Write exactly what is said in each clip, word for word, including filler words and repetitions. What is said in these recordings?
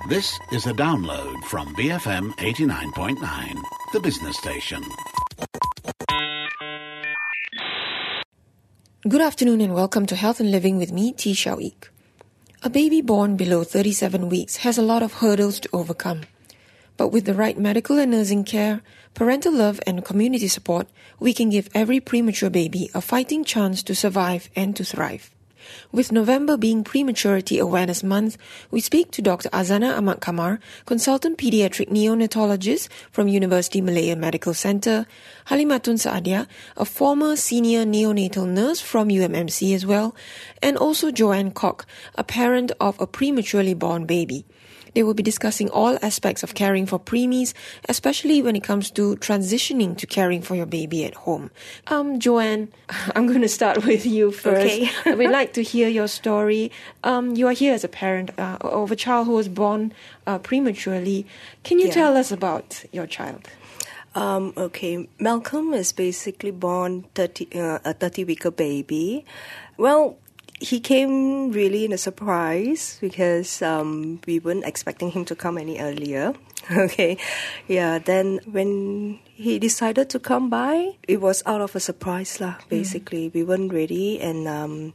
This is a download from B F M eighty-nine point nine, the business station. Good afternoon and welcome to Health and Living with me, T. Shawik. A baby born below thirty-seven weeks has a lot of hurdles to overcome. But with the right medical and nursing care, parental love and community support, we can give every premature baby a fighting chance to survive and to thrive. With November being Prematurity Awareness Month, we speak to Doctor Azana Ahmad Kamar, Consultant Pediatric Neonatologist from University Malaya Medical Centre, Halimatun Saadia, a former Senior Neonatal Nurse from U M M C as well, and also Joanne Koch, a parent of a prematurely born baby. They will be discussing all aspects of caring for preemies, especially when it comes to transitioning to caring for your baby at home. Um, Joanne, I'm going to start with you first. Okay. We'd like to hear your story. Um, you are here as a parent uh, of a child who was born uh, prematurely. Can you Yeah. tell us about your child? Um, okay, Malcolm is basically born thirty, uh, a thirty-weeker baby. Well, he came really in a surprise because um, we weren't expecting him to come any earlier. Okay, yeah, then when he decided to come by, it was out of a surprise lah, basically. Mm. We weren't ready, and um,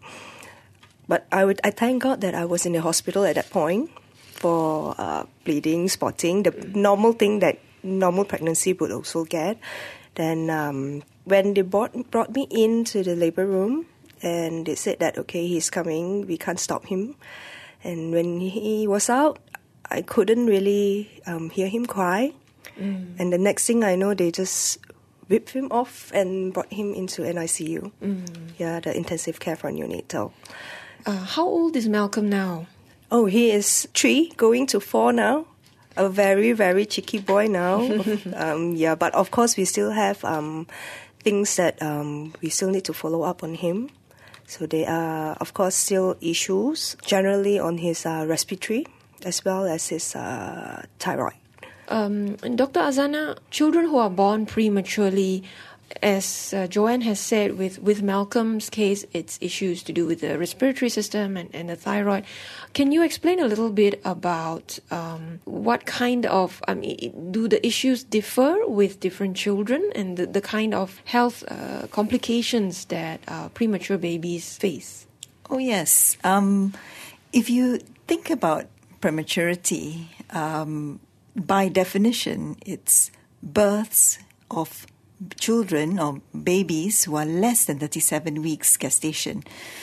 but I would I thank God that I was in the hospital at that point for uh, bleeding, spotting, the mm. normal thing that normal pregnancy would also get. Then um, when they brought, brought me into the labor room, and they said that, okay, he's coming, we can't stop him. And when he was out, I couldn't really um, hear him cry. Mm. And the next thing I know, they just whipped him off and brought him into an I C U. Mm. Yeah, the intensive care for neonatal. Uh, how old is Malcolm now? Oh, he is three, going to four now. A very, very cheeky boy now. um, yeah, but of course we still have um, things that um, we still need to follow up on him. So there are, of course, still issues, generally on his uh, respiratory, as well as his uh, thyroid. Um, Doctor Azana, children who are born prematurely, as uh, Joanne has said, with, with Malcolm's case, it's issues to do with the respiratory system and, and the thyroid. Can you explain a little bit about um, what kind of, I mean, do the issues differ with different children and the, the kind of health uh, complications that uh, premature babies face? Oh, yes. Um, if you think about prematurity, um, by definition, it's births of children or babies who are less than thirty-seven weeks gestation.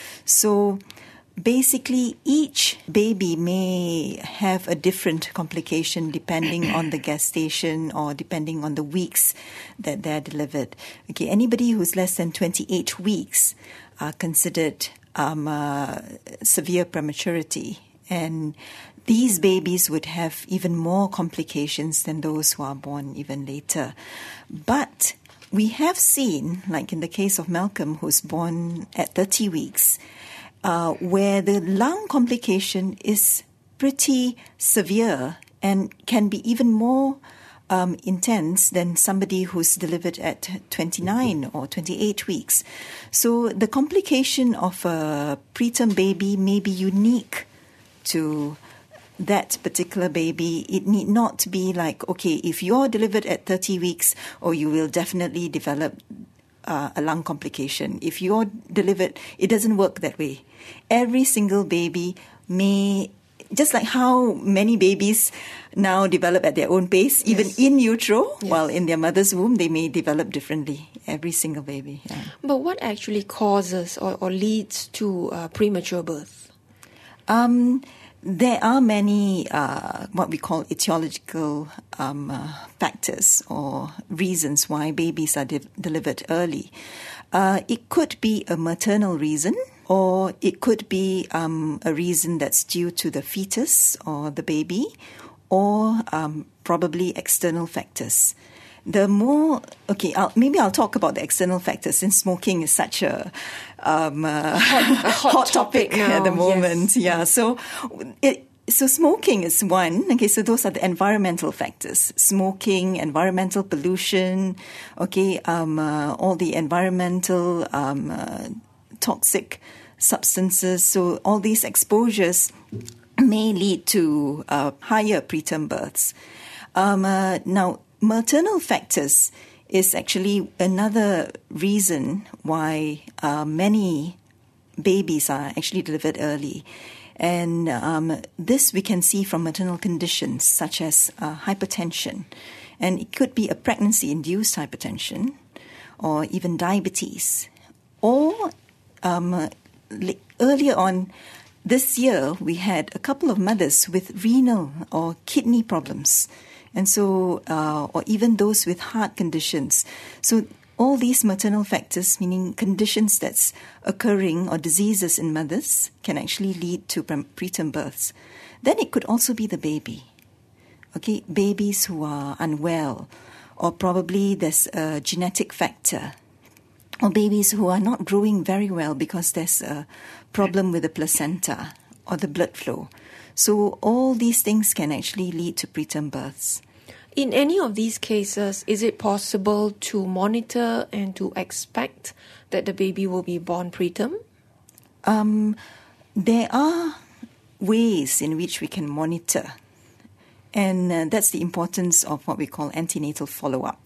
So basically, each baby may have a different complication depending on the gestation or depending on the weeks that they're delivered. Okay, anybody who's less than twenty-eight weeks are considered um, uh, severe prematurity, and these babies would have even more complications than those who are born even later. But we have seen, like in the case of Malcolm, who's born at thirty weeks, uh, where the lung complication is pretty severe and can be even more um, intense than somebody who's delivered at twenty-nine or twenty-eight weeks. So the complication of a preterm baby may be unique to that particular baby. It need not be like, okay, if you're delivered at thirty weeks, or you will definitely develop uh, a lung complication. If you're delivered, it doesn't work that way. Every single baby may, just like how many babies now develop at their own pace, even yes. in utero, yes. while in their mother's womb, they may develop differently. Every single baby. Yeah. But what actually causes or, or leads to uh, premature birth? Um... There are many uh, what we call etiological um, uh, factors or reasons why babies are de- delivered early. Uh, it could be a maternal reason, or it could be um, a reason that's due to the fetus or the baby, or um, probably external factors. The more, okay, I'll, maybe I'll talk about the external factors, since smoking is such a, um, uh, hot, a hot, hot topic, topic now. at the moment. Yes. Yeah, so it, so smoking is one. Okay, so those are the environmental factors: smoking, environmental pollution. Okay, um, uh, all the environmental um, uh, toxic substances. So all these exposures may lead to uh, higher preterm births. Um, uh, now, maternal factors is actually another reason why uh, many babies are actually delivered early. And um, this we can see from maternal conditions such as uh, hypertension. And it could be a pregnancy-induced hypertension or even diabetes. Or um, earlier on this year, we had a couple of mothers with renal or kidney problems. And so, uh, or even those with heart conditions. So all these maternal factors, meaning conditions that's occurring or diseases in mothers, can actually lead to preterm births. Then it could also be the baby. Okay, babies who are unwell, or probably there's a genetic factor, or babies who are not growing very well because there's a problem with the placenta or the blood flow. So all these things can actually lead to preterm births. In any of these cases, is it possible to monitor and to expect that the baby will be born preterm? Um, there are ways in which we can monitor. And uh, that's the importance of what we call antenatal follow-up.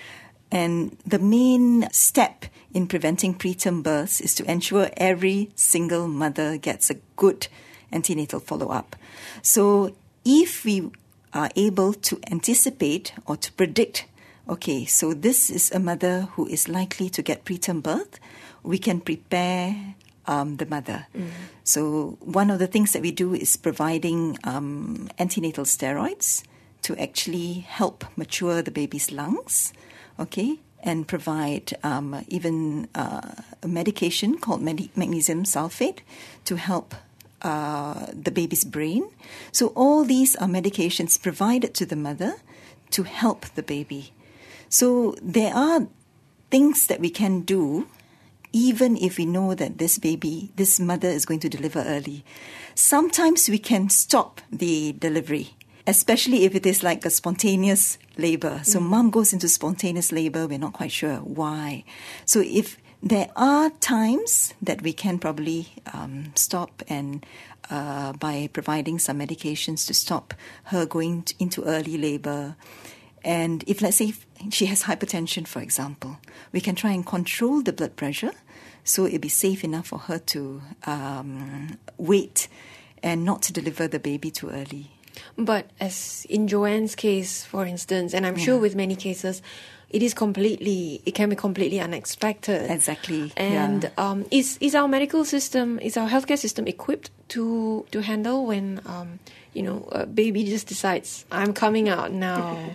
And the main step in preventing preterm births is to ensure every single mother gets a good antenatal follow-up. So if we are able to anticipate or to predict, okay, so this is a mother who is likely to get preterm birth, we can prepare um, the mother. Mm. So one of the things that we do is providing um, antenatal steroids to actually help mature the baby's lungs, okay, and provide um, even uh, a medication called mag- magnesium sulfate to help uh, the baby's brain. So all these are medications provided to the mother to help the baby. So there are things that we can do even if we know that this baby, this mother is going to deliver early. Sometimes we can stop the delivery, especially if it is like a spontaneous labor. So mm. mom goes into spontaneous labor, we're not quite sure why. So if there are times that we can probably um, stop and uh, by providing some medications to stop her going t- into early labor. And if, let's say, she has hypertension, for example, we can try and control the blood pressure so it'll be safe enough for her to um, wait and not to deliver the baby too early. But as in Joanne's case, for instance, and I'm yeah. sure with many cases, it is completely, it can be completely unexpected. Exactly. And yeah. um, is is our medical system, is our healthcare system equipped to to handle when, um, you know, a baby just decides, I'm coming out now?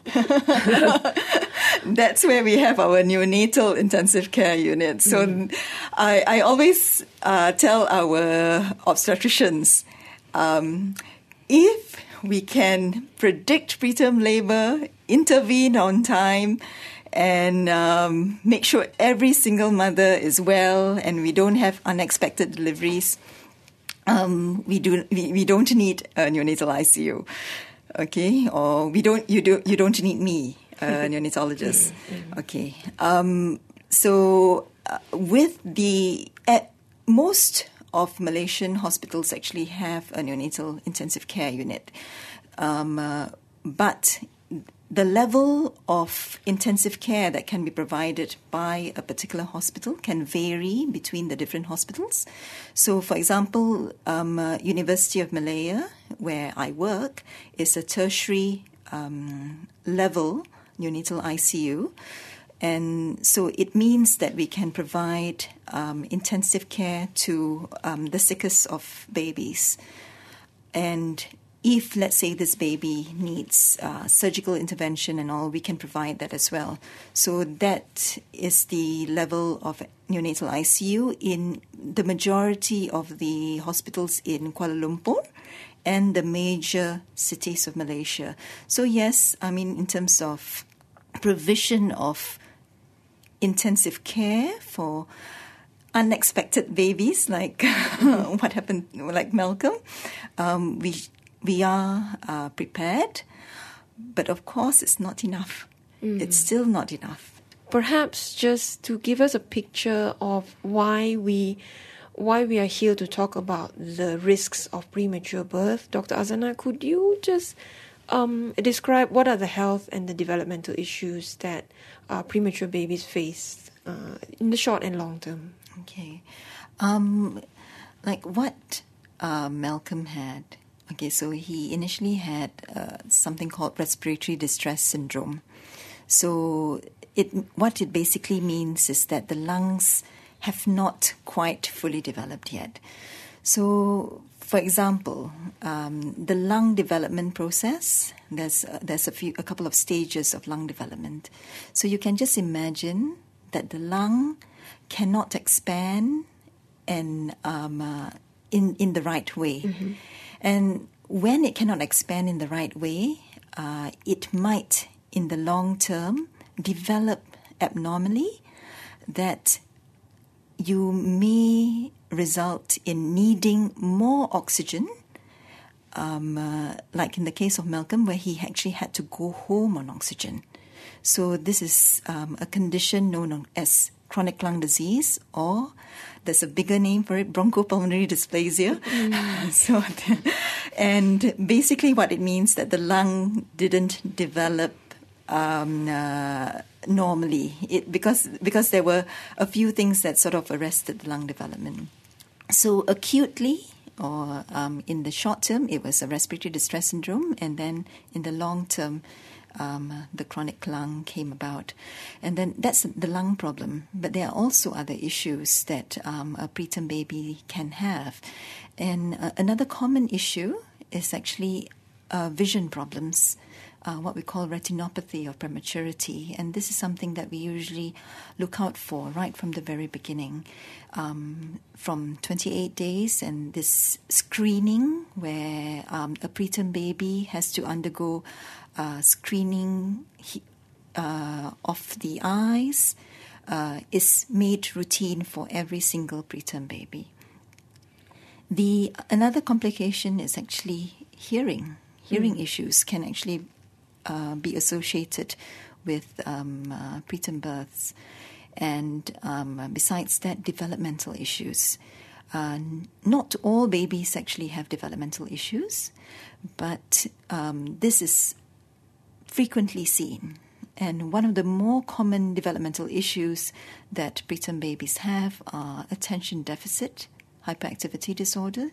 That's where we have our neonatal intensive care unit. So mm. I, I always uh, tell our obstetricians, um, if we can predict preterm labor, intervene on time, and um, make sure every single mother is well and we don't have unexpected deliveries, um, we do we, we don't need a neonatal I C U, okay? Or we don't you do you don't need me, a neonatologist, okay? Um, so uh, with the at most of Malaysian hospitals actually have a neonatal intensive care unit, um, uh, but the level of intensive care that can be provided by a particular hospital can vary between the different hospitals. So, for example, um, uh, University of Malaya, where I work, is a tertiary um, level neonatal I C U. And so it means that we can provide um, intensive care to um, the sickest of babies. And if, let's say, this baby needs uh, surgical intervention and all, we can provide that as well. So that is the level of neonatal I C U in the majority of the hospitals in Kuala Lumpur and the major cities of Malaysia. So yes, I mean, in terms of provision of intensive care for unexpected babies, like what happened, like Malcolm, um, we we are uh, prepared, but of course it's not enough. Mm. It's still not enough. Perhaps just to give us a picture of why we why we are here to talk about the risks of premature birth. Doctor Azana, could you just um, describe what are the health and the developmental issues that uh, premature babies face uh, in the short and long term? Okay. Um, like what uh, Malcolm had. Okay, so he initially had uh, something called respiratory distress syndrome. So it what it basically means is that the lungs have not quite fully developed yet. So, for example, um, the lung development process, there's uh, there's a few a couple of stages of lung development. So you can just imagine that the lung cannot expand and um, uh, in in the right way, mm-hmm. and when it cannot expand in the right way, uh, it might, in the long term, develop abnormally that you may result in needing more oxygen, um, uh, like in the case of Malcolm, where he actually had to go home on oxygen. So this is um, a condition known as chronic lung disease, or there's a bigger name for it, bronchopulmonary dysplasia. Mm. so, and basically what it means that the lung didn't develop um, uh, normally, it, because because there were a few things that sort of arrested the lung development. So acutely, or um, in the short term, it was a respiratory distress syndrome, and then in the long term, um, the chronic lung came about. And then that's the lung problem. But there are also other issues that um, a preterm baby can have. And uh, another common issue is actually uh, vision problems. Uh, what we call retinopathy of prematurity. And this is something that we usually look out for right from the very beginning. Um, from twenty-eight days, and this screening where um, a preterm baby has to undergo uh, screening uh, of the eyes uh, is made routine for every single preterm baby. The another complication is actually hearing. Hearing mm. issues can actually Uh, be associated with um, uh, preterm births, and um, besides that, developmental issues. Uh, not all babies actually have developmental issues, but um, this is frequently seen. And one of the more common developmental issues that preterm babies have are attention deficit hyperactivity disorder.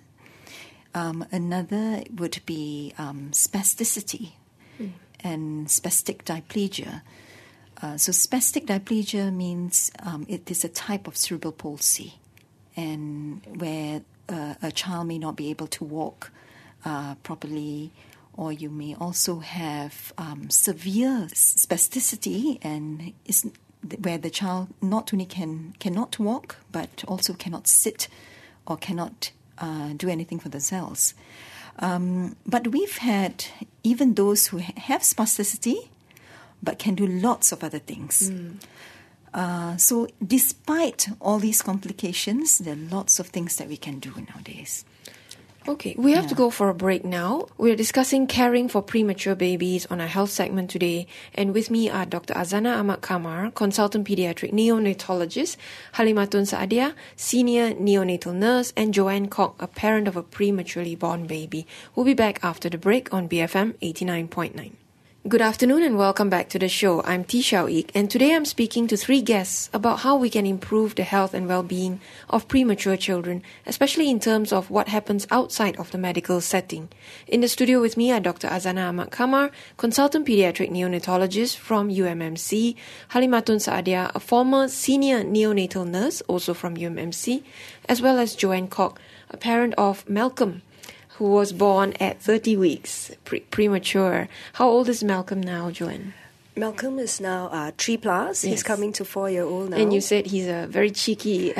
Um, another would be um, spasticity. Mm. And spastic diplegia. Uh, so spastic diplegia means um, it is a type of cerebral palsy, and where uh, a child may not be able to walk uh, properly, or you may also have um, severe spasticity, and is where the child not only can cannot walk but also cannot sit or cannot uh, do anything for themselves. Um, but we've had even those who have spasticity but can do lots of other things. Mm. Uh, so despite all these complications, there are lots of things that we can do nowadays. Okay, we have yeah. to go for a break now. We're discussing caring for premature babies on our health segment today. And with me are Doctor Azana Ahmad Kamar, consultant pediatric neonatologist, Halimatun Saadia, senior neonatal nurse, and Joanne Koch, a parent of a prematurely born baby. We'll be back after the break on B F M eighty-nine point nine. Good afternoon and welcome back to the show. I'm T. Xiao Ik, and today I'm speaking to three guests about how we can improve the health and well-being of premature children, especially in terms of what happens outside of the medical setting. In the studio with me are Doctor Azana Ahmad Kamar, consultant pediatric neonatologist from U M M C, Halimatun Saadia, a former senior neonatal nurse, also from U M M C, as well as Joanne Koch, a parent of Malcolm, who was born at thirty weeks, pre- premature. How old is Malcolm now, Joanne? Malcolm is now uh, three plus. Yes. He's coming to four year old now. And you said he's a very cheeky.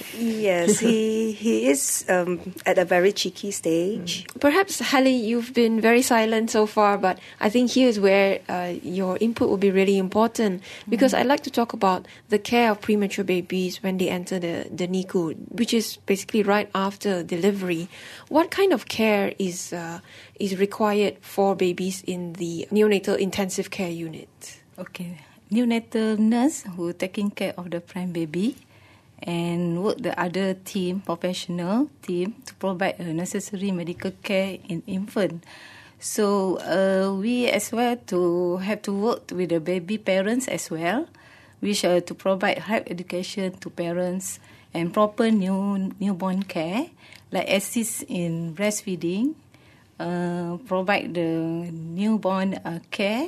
Yes, he he is um, at a very cheeky stage. Mm. Perhaps, Hali, you've been very silent so far, but I think here is where uh, your input will be really important, because mm. I'd like to talk about the care of premature babies when they enter the, the N I C U, which is basically right after delivery. What kind of care is uh, is required for babies in the neonatal intensive care unit? Okay, neonatal nurse who taking care of the prime baby, and work the other team, professional team, to provide a necessary medical care in infant. So uh, we as well to have to work with the baby parents as well, which uh, to provide health education to parents and proper new newborn care, like assist in breastfeeding, uh, provide the newborn uh, care,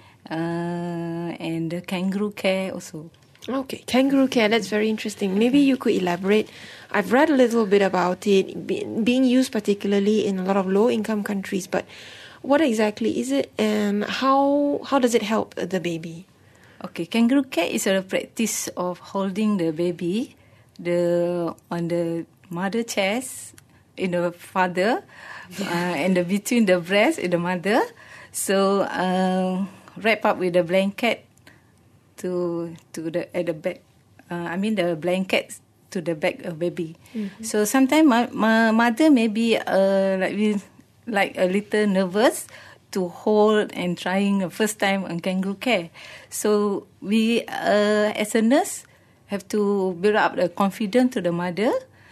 uh, and the kangaroo care also. Okay, kangaroo care, that's very interesting. Maybe you could elaborate. I've read a little bit about it, be, being used particularly in a lot of low-income countries, but what exactly is it, and how how does it help the baby? Okay, kangaroo care is a practice of holding the baby the on the mother chest, in the father, uh, and the, between the breast in the mother. So uh, wrap up with the blanket to to the at the back. Uh, I mean the blanket to the back of baby. Mm-hmm. So sometimes my, my mother may be uh, like we, like a little nervous to hold and trying the first time on kangaroo care. So we uh, as a nurse have to build up the confidence to the mother,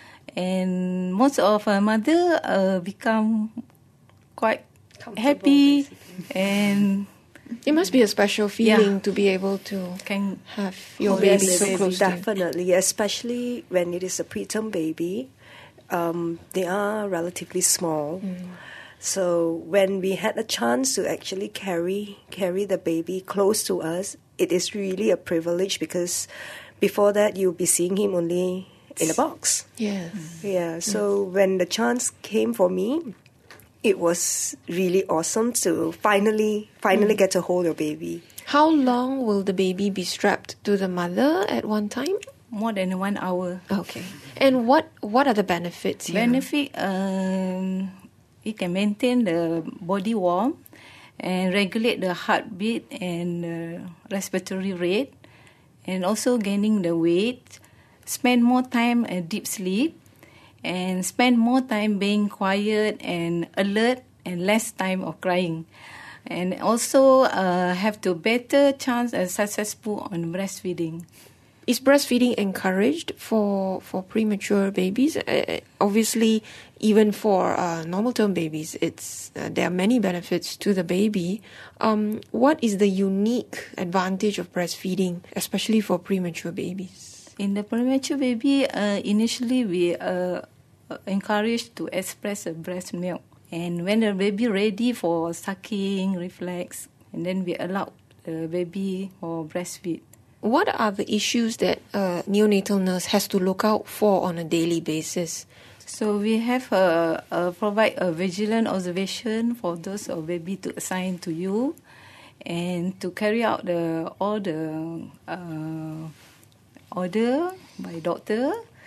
and most of our mother uh, become quite happy, and it must be a special feeling yeah. to be able to Can have your Oh, baby yes, so baby, close to you. definitely, especially when it is a preterm baby. Um, they are relatively small. Mm. So when we had a chance to actually carry carry the baby close to us, it is really a privilege, because before that you'll be seeing him only in a box. Yes. Yeah. So yes. when the chance came for me, it was really awesome to finally finally mm. get to hold your baby. How long will the baby be strapped to the mother at one time? More than one hour. Okay. And what what are the benefits here? Benefit, um, it can maintain the body warm and regulate the heartbeat and uh, respiratory rate, and also gaining the weight, spend more time in deep sleep, and spend more time being quiet and alert and less time of crying. And also uh, have to better chance and successful on breastfeeding. Is breastfeeding encouraged for, for premature babies? Uh, obviously, even for uh, normal-term babies, it's uh, there are many benefits to the baby. Um, what is the unique advantage of breastfeeding, especially for premature babies? In the premature baby, uh, initially we uh, encourage to express a breast milk. And when the baby ready for sucking, reflex, and then we allow the baby for breastfeed. What are the issues that a neonatal nurse has to look out for on a daily basis? So we have uh, uh, provide a vigilant observation for those of baby to assign to you, and to carry out the all the uh, order by doctor,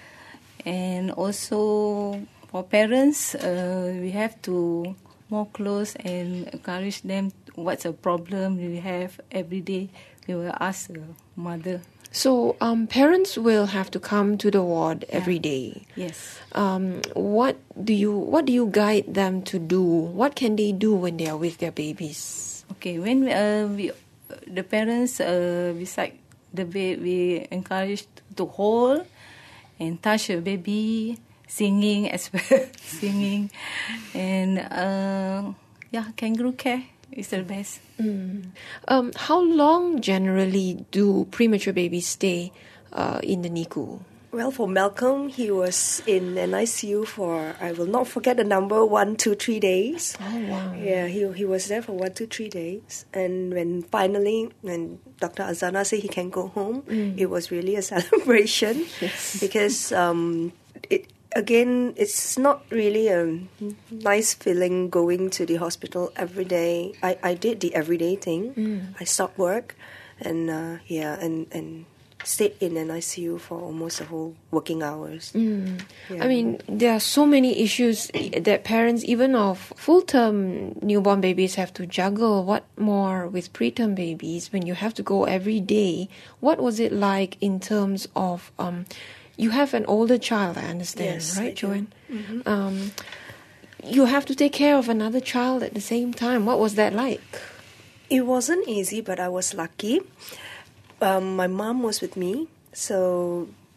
and also for parents uh, we have to more close and encourage them what's the problem we have every day. We will ask the mother. So um, parents will have to come to the ward yeah. every day. Yes. Um, what do you what do you guide them to do? What can they do when they are with their babies? Okay, when uh, we the parents uh, beside the baby, we encourage to hold and touch the baby, singing as well, singing, and uh, yeah, kangaroo care is the best. Mm. Um, how long generally do premature babies stay uh, in the N I C U? Well, for Malcolm, he was in an I C U for, I will not forget the number, one, two, three days. Oh, wow. Yeah, he he was there for one, two, three days. And when finally, when Doctor Azana said he can go home, mm. it was really a celebration. Yes. Because, um, it again, it's not really a nice feeling going to the hospital every day. I, I did the everyday thing. Mm. I stopped work and, uh, yeah, and... and stayed in an I C U for almost the whole working hours. Mm. Yeah. I mean, there are so many issues that parents, even of full-term newborn babies, have to juggle. What more with preterm babies when you have to go every day? What was it like in terms of, um, you have an older child, I understand, yes, right, I Joanne? Mm-hmm. Um, you have to take care of another child at the same time. What was that like? It wasn't easy, but I was lucky. Um, my mom was with me, so the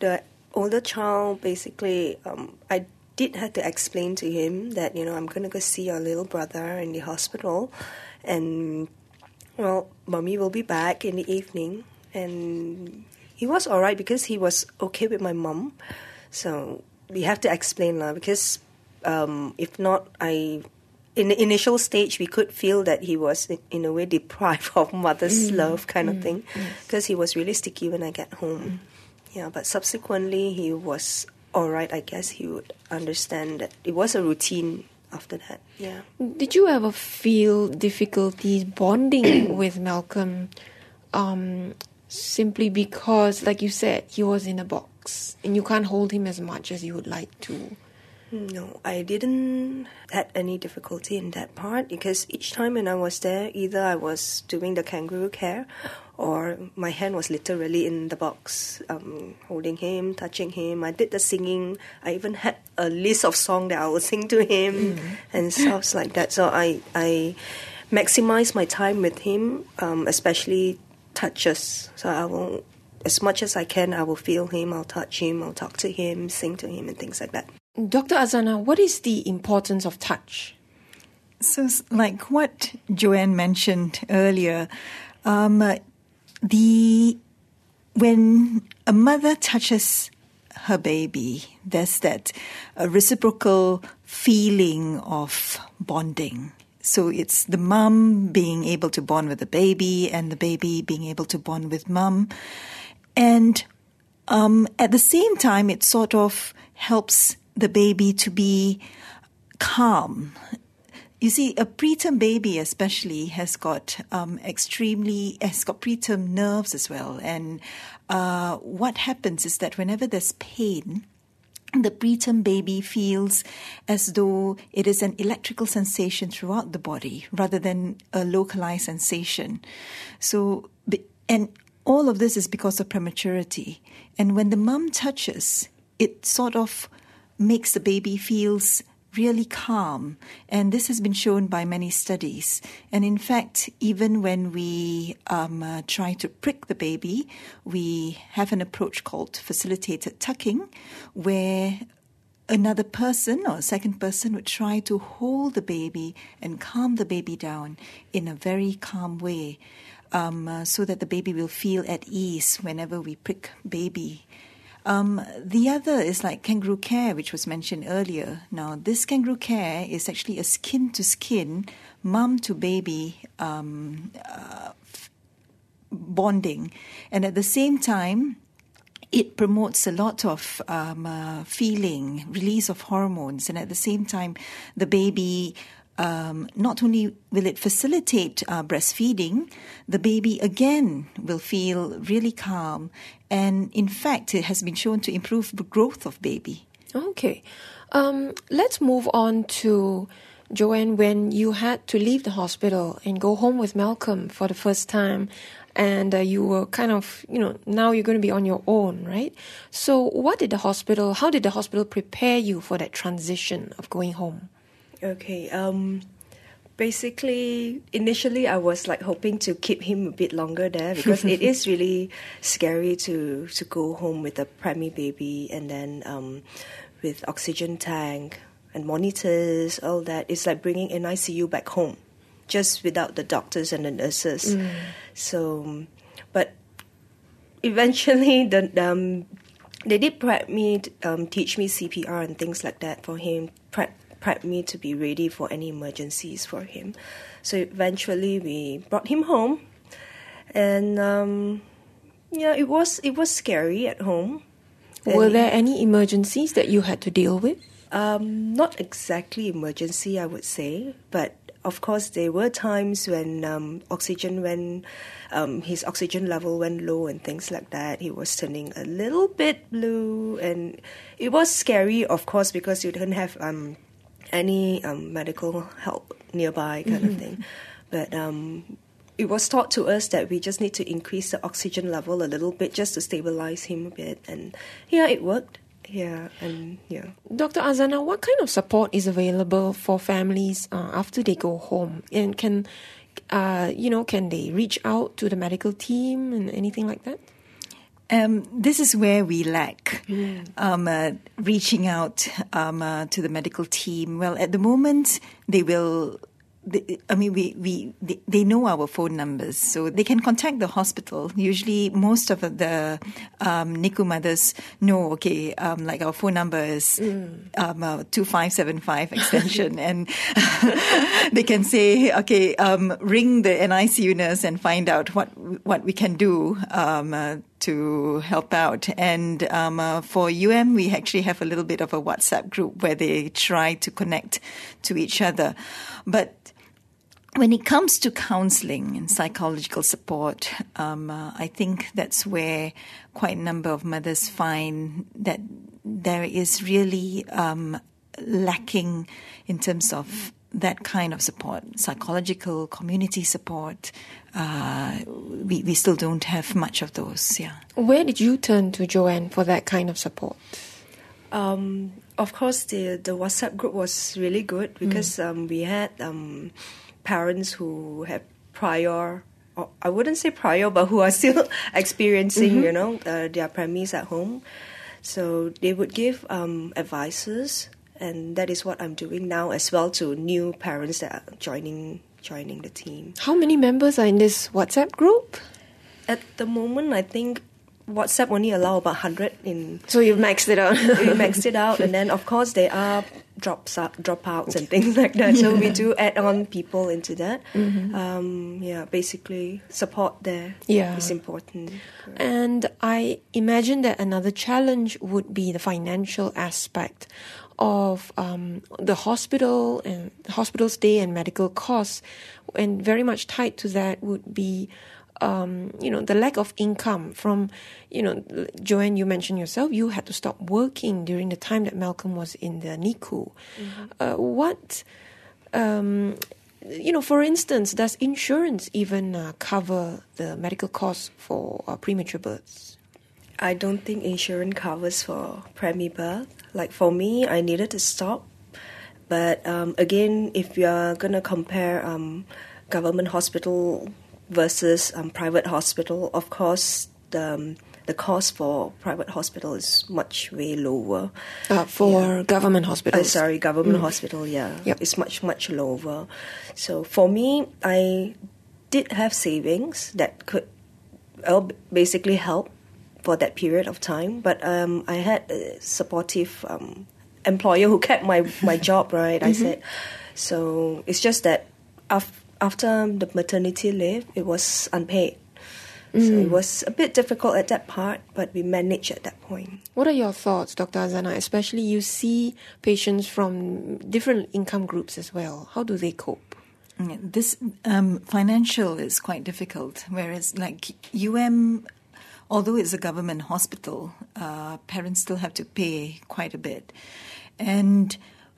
older child, basically, um, I did have to explain to him that, you know, I'm going to go see your little brother in the hospital, and, well, mommy will be back in the evening. And he was all right because he was okay with my mom. So we have to explain now, because um, if not, I... in the initial stage, we could feel that he was, in a way, deprived of mother's mm. love kind mm. of thing, because yes. he was really sticky when I get home. Mm. Yeah, but subsequently, he was all right. I guess he would understand that it was a routine after that. Yeah. Did you ever feel difficulties bonding with Malcolm um, simply because, like you said, he was in a box and you can't hold him as much as you would like to? No, I didn't had any difficulty in that part, because each time when I was there, either I was doing the kangaroo care or my hand was literally in the box, um, holding him, touching him. I did the singing. I even had a list of songs that I would sing to him mm. and stuff like that. So I, I maximize my time with him, um, especially touches. So I will, as much as I can, I will feel him, I'll touch him, I'll talk to him, sing to him and things like that. Doctor Azana, what is the importance of touch? So, like what Joanne mentioned earlier, um, the when a mother touches her baby, there's that uh, reciprocal feeling of bonding. So it's the mum being able to bond with the baby and the baby being able to bond with mum. And um, at the same time, it sort of helps the baby to be calm. You see, a preterm baby especially has got um, extremely, has got preterm nerves as well. And uh, what happens is that whenever there's pain, the preterm baby feels as though it is an electrical sensation throughout the body rather than a localized sensation. So, and all of this is because of prematurity. And when the mum touches, it sort of makes the baby feels really calm. And this has been shown by many studies. And in fact, even when we um, uh, try to prick the baby, we have an approach called facilitated tucking, where another person or a second person would try to hold the baby and calm the baby down in a very calm way, um, uh, so that the baby will feel at ease whenever we prick baby. Um, the other is like kangaroo care, which was mentioned earlier. Now, this kangaroo care is actually a skin-to-skin, mum-to-baby um, uh, bonding. And at the same time, it promotes a lot of um, uh, feeling, release of hormones. And at the same time, the baby... Um, not only will it facilitate uh, breastfeeding, the baby again will feel really calm. And in fact, it has been shown to improve the growth of baby. Okay. Um, let's move on to Joanne, when you had to leave the hospital and go home with Malcolm for the first time. And uh, you were kind of, you know, now you're going to be on your own, right? So what did the hospital, how did the hospital prepare you for that transition of going home? Okay, um, basically, initially I was like hoping to keep him a bit longer there, because it is really scary to, to go home with a preemie baby and then um, with oxygen tank and monitors, all that. It's like bringing an I C U back home, just without the doctors and the nurses. Mm. So, but eventually the um, they did prep me, um, teach me C P R and things like that for him, prep prep me to be ready for any emergencies for him. So eventually we brought him home, and um, yeah, it was it was scary at home. Were and there any emergencies that you had to deal with? Um, not exactly emergency, I would say, but of course there were times when um, oxygen when um, his oxygen level went low and things like that. He was turning a little bit blue, and it was scary, of course, because you didn't have um, any um, medical help nearby kind mm-hmm. of thing. But um, it was taught to us that we just need to increase the oxygen level a little bit just to stabilize him a bit. And yeah, it worked. Yeah, and yeah. Doctor Azana, what kind of support is available for families uh, after they go home? And can, uh, you know, can they reach out to the medical team and anything like that? Um, this is where we lack mm. um, uh, reaching out um, uh, to the medical team. Well, at the moment, they will. They, I mean, we, we they, they know our phone numbers, so they can contact the hospital. Usually, most of the um, N I C U mothers know, okay, um, like our phone number is mm. um, uh, two five seven five extension, and they can say, okay, um, ring the N I C U nurse and find out what what we can do um, uh, to help out. And um, uh, for U M, we actually have a little bit of a WhatsApp group where they try to connect to each other, but when it comes to counseling and psychological support, um, uh, I think that's where quite a number of mothers find that there is really um, lacking in terms of that kind of support, psychological, community support. Uh, we, we still don't have much of those, yeah. Where did you turn to, Joanne, for that kind of support? Um, of course, the, the WhatsApp group was really good because mm. um, we had... Um, parents who have prior, or I wouldn't say prior, but who are still experiencing, mm-hmm. you know, uh, their premies at home. So they would give um, advices, and that is what I'm doing now as well to new parents that are joining joining the team. How many members are in this WhatsApp group? At the moment, I think WhatsApp only allow about one hundred in. So you've maxed it out. We maxed it out, and then of course there are drops out, dropouts and things like that. Yeah. So we do add on people into that. Mm-hmm. Um, yeah, basically support there yeah. is important. And I imagine that another challenge would be the financial aspect of um, the hospital and hospital stay and medical costs, and very much tied to that would be. Um, you know, the lack of income from, you know, Joanne, you mentioned yourself, you had to stop working during the time that Malcolm was in the N I C U. Mm-hmm. Uh, what, um, you know, for instance, does insurance even uh, cover the medical costs for uh, premature births? I don't think insurance covers for preemie birth. Like for me, I needed to stop. But um, again, if you're going to compare um, government hospital versus um, private hospital, of course, the um, the cost for private hospital is much way lower. Uh, for yeah. government hospitals? Uh, sorry, government mm. hospital, yeah. Yep. It's much, much lower. So for me, I did have savings that could well, basically help for that period of time. But um, I had a supportive um, employer who kept my, my job, right? Mm-hmm. I said. So it's just that after After the maternity leave, it was unpaid. Mm. So it was a bit difficult at that part, but we managed at that point. What are your thoughts, Doctor Azana? Especially you see patients from different income groups as well. How do they cope? This um, financial is quite difficult, whereas like U M, although it's a government hospital, uh, parents still have to pay quite a bit. And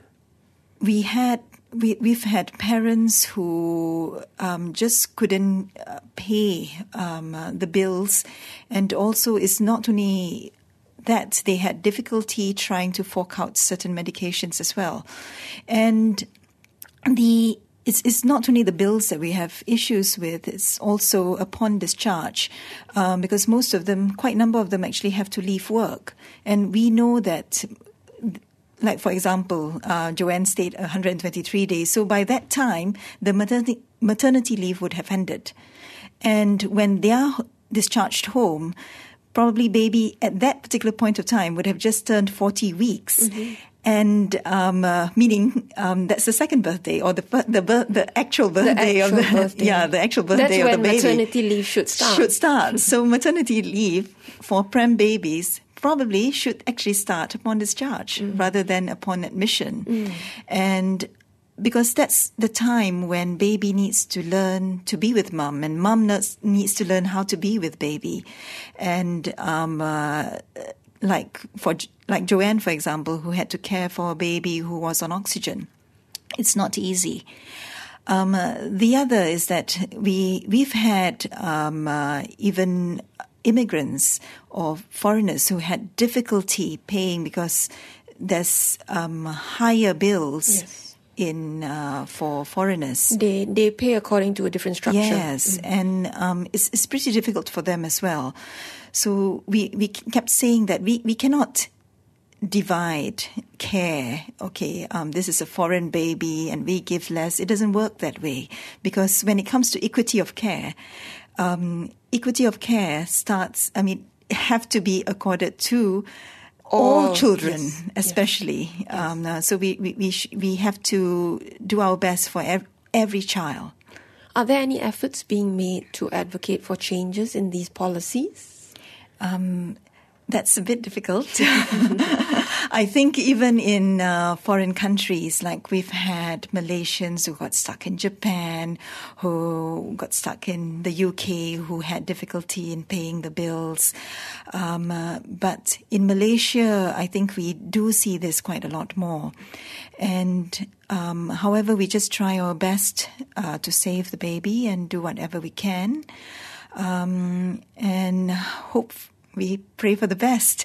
we had We, we've had parents who um, just couldn't uh, pay um, uh, the bills, and also it's not only that, they had difficulty trying to fork out certain medications as well. And the it's, it's not only the bills that we have issues with, it's also upon discharge, um, because most of them, quite a number of them actually have to leave work. And we know that... Like, for example, uh, Joanne stayed one hundred twenty-three days. So by that time, the maternity, maternity leave would have ended. And when they are discharged home, probably baby at that particular point of time would have just turned forty weeks. Mm-hmm. And um, uh, meaning um, that's the second birthday or the the the actual birthday the actual of the birthday. yeah the actual birthday that's of the baby. That's when maternity leave should start. Should start. So maternity leave for prem babies probably should actually start upon discharge mm. rather than upon admission. Mm. And because that's the time when baby needs to learn to be with mum, and mum needs to learn how to be with baby. And um, uh, like for like Joanne, for example, who had to care for a baby who was on oxygen, it's not easy. Um, uh, the other is that we we've had um, uh, even immigrants or foreigners who had difficulty paying because there's um, higher bills yes. in uh, for foreigners. They they pay according to a different structure. Yes, mm. and um, it's it's pretty difficult for them as well. So we, we kept saying that we, we cannot divide care. Okay, um, this is a foreign baby and we give less. It doesn't work that way, because when it comes to equity of care, um, equity of care starts, I mean, have to be accorded to all oh, children, yes, especially. Yes. Um, uh, so we we we, sh- we have to do our best for ev- every child. Are there any efforts being made to advocate for changes in these policies? Um, that's a bit difficult. I think even in uh, foreign countries, like we've had Malaysians who got stuck in Japan, who got stuck in the U K, who had difficulty in paying the bills. Um, uh, but in Malaysia, I think we do see this quite a lot more. And um, however, we just try our best uh, to save the baby and do whatever we can. Um, and hope we pray for the best.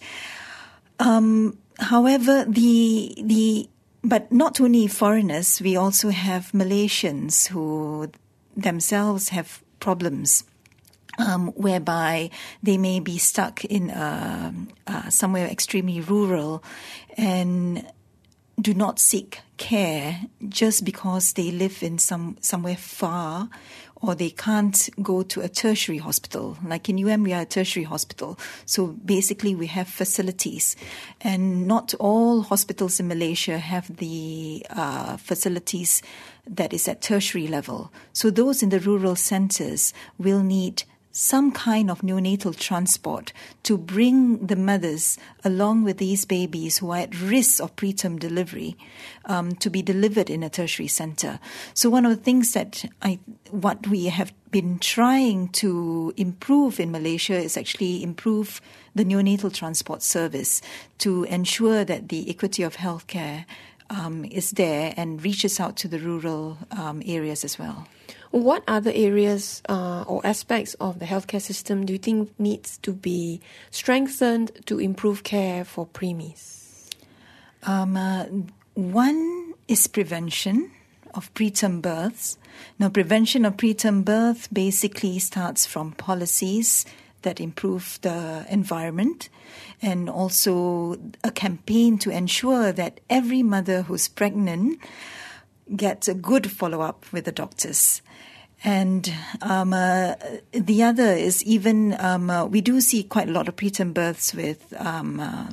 Um, however, the the but not only foreigners, we also have Malaysians who themselves have problems, um, whereby they may be stuck in uh, uh, somewhere extremely rural and do not seek care just because they live in some somewhere far, or they can't go to a tertiary hospital. Like in U M, we are a tertiary hospital. So basically we have facilities. And not all hospitals in Malaysia have the uh, facilities that is at tertiary level. So those in the rural centres will need some kind of neonatal transport to bring the mothers along with these babies who are at risk of preterm delivery um, to be delivered in a tertiary centre. So one of the things that I, what we have been trying to improve in Malaysia is actually improve the neonatal transport service to ensure that the equity of healthcare um, is there and reaches out to the rural um, areas as well. What other areas uh, or aspects of the healthcare system do you think needs to be strengthened to improve care for preemies? Um, uh, one is prevention of preterm births. Now, prevention of preterm birth basically starts from policies that improve the environment, and also a campaign to ensure that every mother who's pregnant gets a good follow-up with the doctors. And um, uh, the other is even, um, uh, we do see quite a lot of preterm births with um, uh,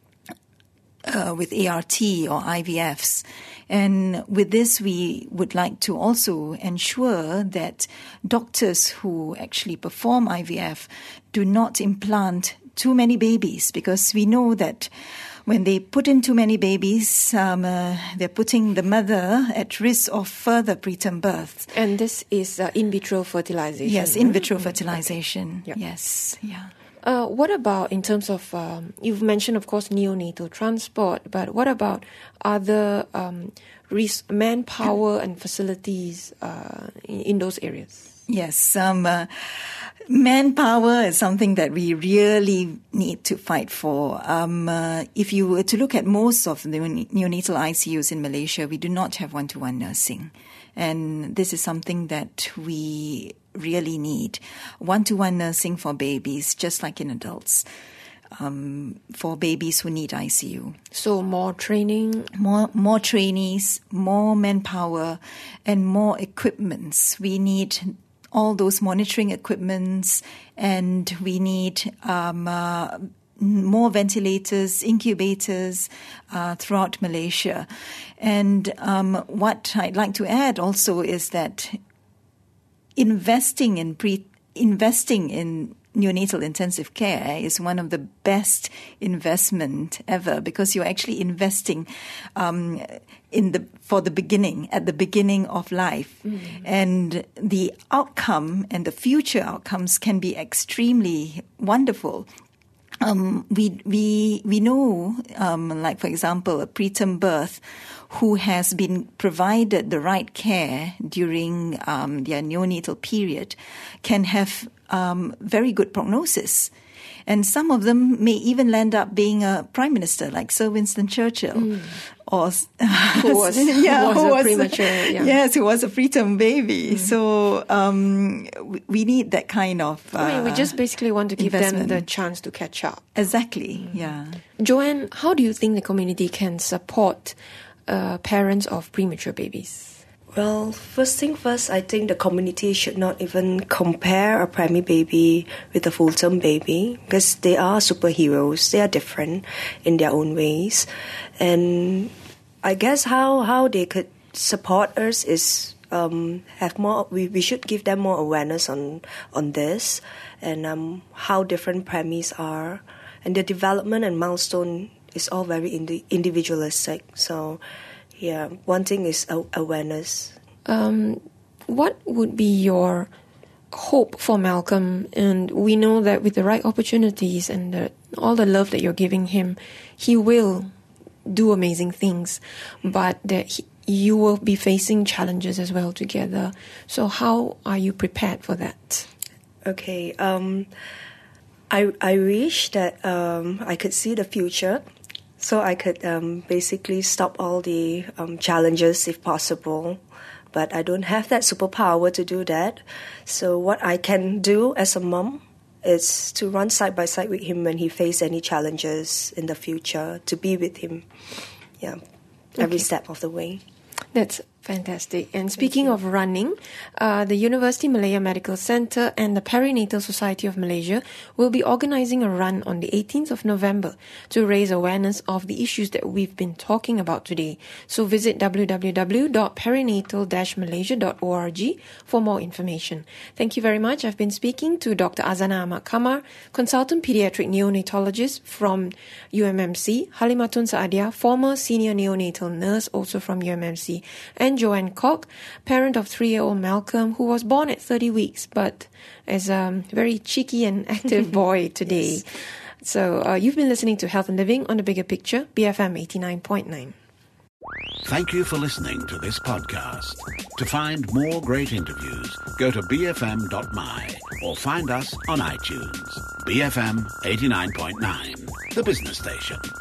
uh, with A R T or I V Fs. And with this, we would like to also ensure that doctors who actually perform I V F do not implant too many babies, because we know that when they put in too many babies, um, uh, they're putting the mother at risk of further preterm births. And this is uh, in vitro fertilization. Yes, in vitro fertilization. Okay. Yep. Yes, yeah. Uh, what about in terms of, um, you've mentioned, of course, neonatal transport, but what about other um, res- manpower and facilities uh, in, in those areas? Yes, um, uh, manpower is something that we really need to fight for. Um, uh, if you were to look at most of the neonatal I C Us in Malaysia, we do not have one-to-one nursing. And this is something that we really need. One-to-one nursing for babies, just like in adults, um, for babies who need I C U. So more training? More, more trainees, more manpower, and more equipments. We need all those monitoring equipments, and we need um, uh, more ventilators, incubators uh, throughout Malaysia. And um, what I'd like to add also is that investing in pre investing in neonatal intensive care is one of the best investment ever, because you're actually investing um, in the for the beginning, at the beginning of life. Mm-hmm. And the outcome and the future outcomes can be extremely wonderful. Um, we we we know, um, like for example, a preterm birth who has been provided the right care during um, their neonatal period can have um, very good prognosis. And some of them may even land up being a prime minister, like Sir Winston Churchill. Mm. Or who was, yeah, who was who a was premature, yeah. Yes, who was a preterm baby. Mm. So um, we, we need that kind of uh, I mean, we just basically want to give investment. them the chance to catch up. Exactly, mm. yeah. Joanne, how do you think the community can support uh, parents of premature babies? Well, first thing first, I think the community should not even compare a preemie baby with a full-term baby, because they are superheroes. They are different in their own ways. And I guess how, how they could support us is um, have more. We, we should give them more awareness on on this, and um, how different preemies are, and their development and milestone is all very indi- individualistic. So, yeah, one thing is a- awareness. Um, what would be your hope for Malcolm? And we know that with the right opportunities and the, all the love that you're giving him, he will do amazing things, but that he, you will be facing challenges as well together. So how are you prepared for that? Okay, um, I I wish that um, I could see the future, so I could um, basically stop all the um, challenges if possible. But I don't have that superpower to do that. So what I can do as a mom is to run side by side with him when he faces any challenges in the future, to be with him, yeah, every okay. step of the way. That's fantastic. And speaking of running, uh, the University Malaya Medical Centre and the Perinatal Society of Malaysia will be organising a run on the eighteenth of November to raise awareness of the issues that we've been talking about today. So visit w w w dot perinatal dash malaysia dot org for more information. Thank you very much. I've been speaking to Doctor Azana Ahmad Kamar, Consultant Pediatric Neonatologist from U M M C, Halimatun Saadia, former Senior Neonatal Nurse also from U M M C, and Joanne Koch, parent of three-year-old Malcolm, who was born at thirty weeks, but is a very cheeky and active boy today. Yes. So uh, you've been listening to Health and Living on The Bigger Picture, B F M eighty-nine point nine. Thank you for listening to this podcast. To find more great interviews, go to b f m dot m y or find us on iTunes. B F M eighty-nine point nine, the business station.